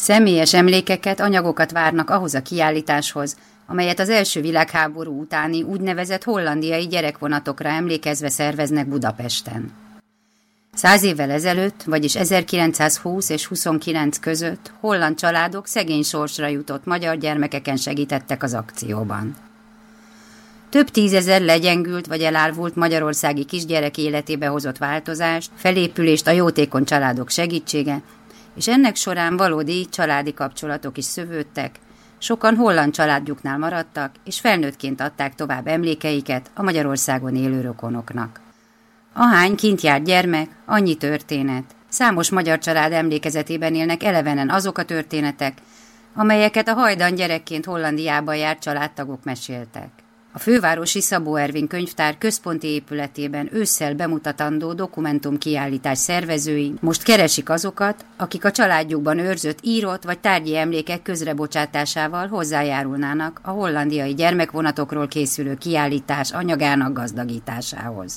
Személyes emlékeket, anyagokat várnak ahhoz a kiállításhoz, amelyet az első világháború utáni úgynevezett hollandiai gyerekvonatokra emlékezve szerveznek Budapesten. 100 évvel ezelőtt, vagyis 1920 és 29 között holland családok szegény sorsra jutott magyar gyermekeken segítettek az akcióban. Több tízezer legyengült vagy elárvult magyarországi kisgyerek életébe hozott változást, felépülést a jótékony családok segítsége, és ennek során valódi családi kapcsolatok is szövődtek, sokan holland családjuknál maradtak, és felnőttként adták tovább emlékeiket a Magyarországon élő rokonoknak. Ahány kint járt gyermek, annyi történet. Számos magyar család emlékezetében élnek elevenen azok a történetek, amelyeket a hajdan gyerekként Hollandiában járt családtagok meséltek. A fővárosi Szabó Ervin könyvtár központi épületében ősszel bemutatandó dokumentumkiállítás szervezői most keresik azokat, akik a családjukban őrzött írott vagy tárgyi emlékek közrebocsátásával hozzájárulnának a hollandiai gyermekvonatokról készülő kiállítás anyagának gazdagításához.